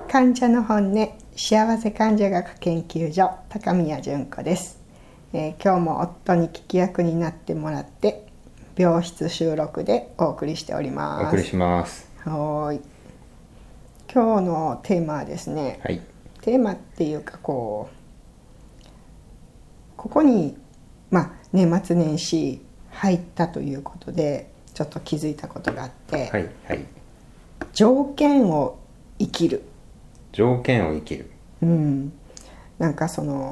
患者の本音、幸せ患者学研究所、高宮純子です。今日も夫に聞き役になってもらって病室収録でお送りしております。 お送りします。 はい。今日のテーマはですね、 はい、 テーマっていうかここに、年末年始入ったということでちょっと気づいたことがあって、 はいはい、 条件を生きる。 条件を生きる。 なんか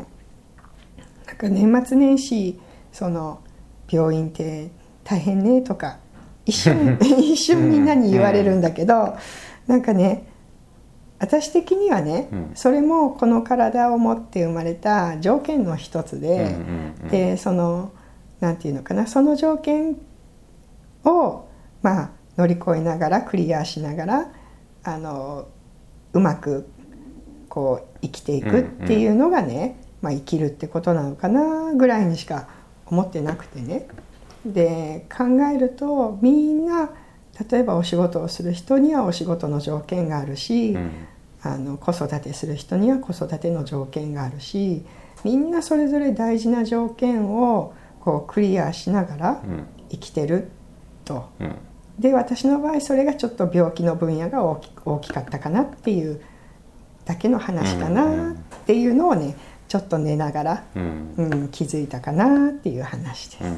年末年始病院って大変ねとか一瞬みんなに言われるんだけど、なんかね、私的にはね、それもこの体を持って生まれた条件の一つで、でなんていうのかな、その条件を乗り越えながらクリアしながらうまく生きていくっていうのがね、生きるってことなのかなぐらいにしか思ってなくてね。で考えるとみんな、例えばお仕事をする人にはお仕事の条件があるし、子育てする人には子育ての条件があるし、みんなそれぞれ大事な条件をクリアしながら生きてると。で私の場合それがちょっと病気の分野が大きかったかなっていうだけの話かなっていうのをね、ちょっと寝ながら、気づいたかなっていう話です。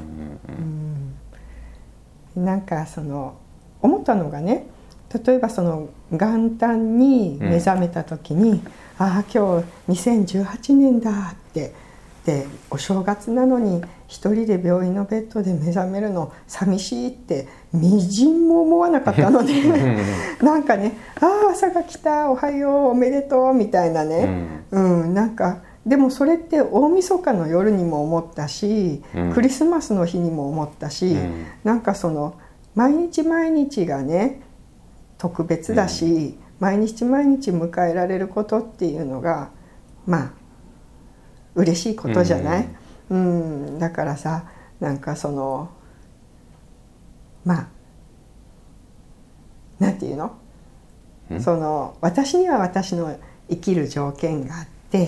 なんか思ったのがね、例えば元旦に目覚めた時に、今日2018年だって、でお正月なのに一人で病院のベッドで目覚めるの寂しいってみじんも思わなかったのでなんかね、朝が来た、おはよう、おめでとうみたいなね、なんかでもそれって大晦日の夜にも思ったし、クリスマスの日にも思ったし、なんか毎日毎日がね特別だし、毎日毎日迎えられることっていうのが嬉しいことじゃない。だからさ、なんかなんていうの、私には私の生きる条件があって、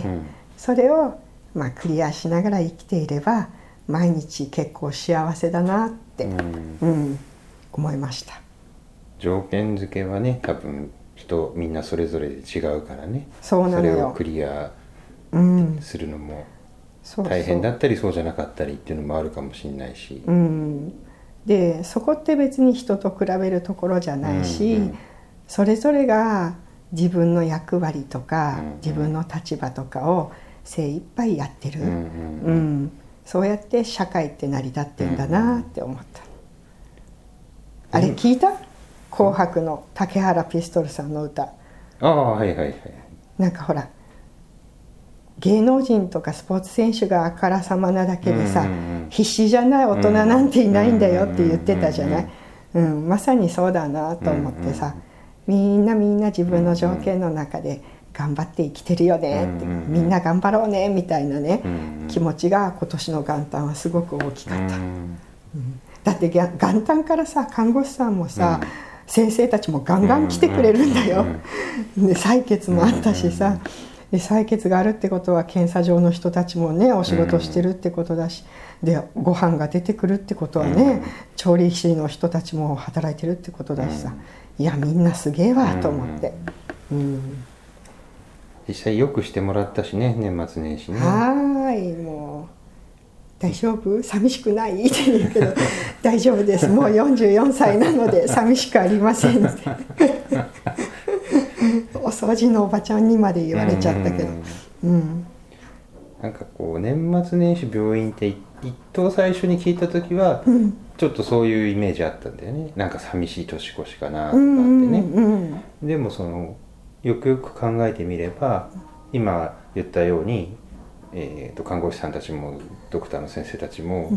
それをクリアしながら生きていれば毎日結構幸せだなって、思いました。 条件付けはね、多分みんなそれぞれで違うからね。 そうなのよ。 それをクリアするのも大変だったり、そうじゃなかったりっていうのもあるかもしれないし、 でそこって別に人と比べるところじゃないし、それぞれが自分の役割とか、自分の立場とかを精一杯やってる、そうやって社会って成り立ってんだなって思った。あれ聞いた？紅白の竹原ピストルさんの歌。 はいはいはい。 なんかほら、芸能人とかスポーツ選手があからさまなだけでさ、必死じゃない大人なんていないんだよって言ってたじゃない。まさにそうだなと思ってさ、みんな自分の条件の中で頑張って生きてるよねって、みんな頑張ろうねみたいなね、気持ちが今年の元旦はすごく大きかった。だって元旦からさ、看護師さんもさ、先生たちもガンガン来てくれるんだよ。で採血もあったしさ、で採血があるってことは検査場の人たちもねお仕事してるってことだし、でご飯が出てくるってことはね、調理師の人たちも働いてるってことだしさ、いやみんなすげえわと思って、 実際よくしてもらったしね、年末年始ね。 もう大丈夫？寂しくない？って言うけど大丈夫です、もう44歳なので寂しくありませんってお掃除のおばちゃんにまで言われちゃったけど、 なんか年末年始病院って一等最初に聞いた時は、ちょっとそういうイメージあったんだよね。なんか寂しい年越しかなとかってね、でもよくよく考えてみれば、今言ったように、看護師さんたちもドクターの先生たちも、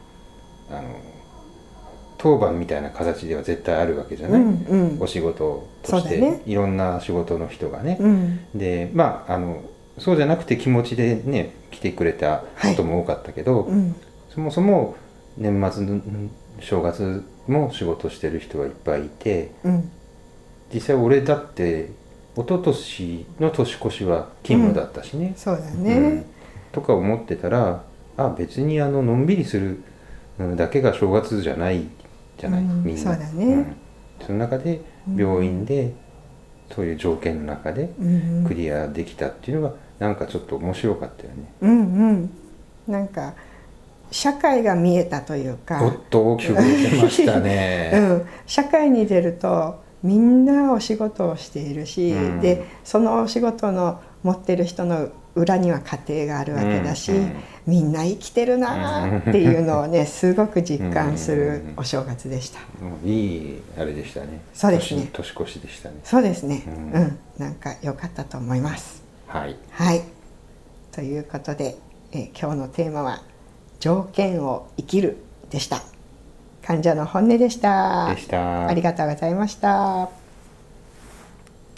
当番みたいな形では絶対あるわけじゃない、お仕事として、いろんな仕事の人がね、でそうじゃなくて気持ちでね来てくれたことも多かったけど、そもそも年末の正月も仕事してる人はいっぱいいて、実際俺だって一昨年の年越しは勤務だったしね、 そうだね、 とか思ってたら、別にのんびりするだけが正月じゃないじゃない、みんな。 そうだね、 その中で病院で、そういう条件の中でクリアできたっていうのがなんかちょっと面白かったよね。 なんか社会が見えたというか、 ごっと大きく見えてましたね。 社会に出るとみんなお仕事をしているし、でそのお仕事の持ってる人の裏には家庭があるわけだし、みんな生きてるなっていうのをねすごく実感するお正月でした。 いいあれでしたね。 そうですね。 年越しでしたね。 そうですね。なんか良かったと思います。 はい。 はい。ということで、今日のテーマは条件を生きるでした。患者の本音でした。 ありがとうございました。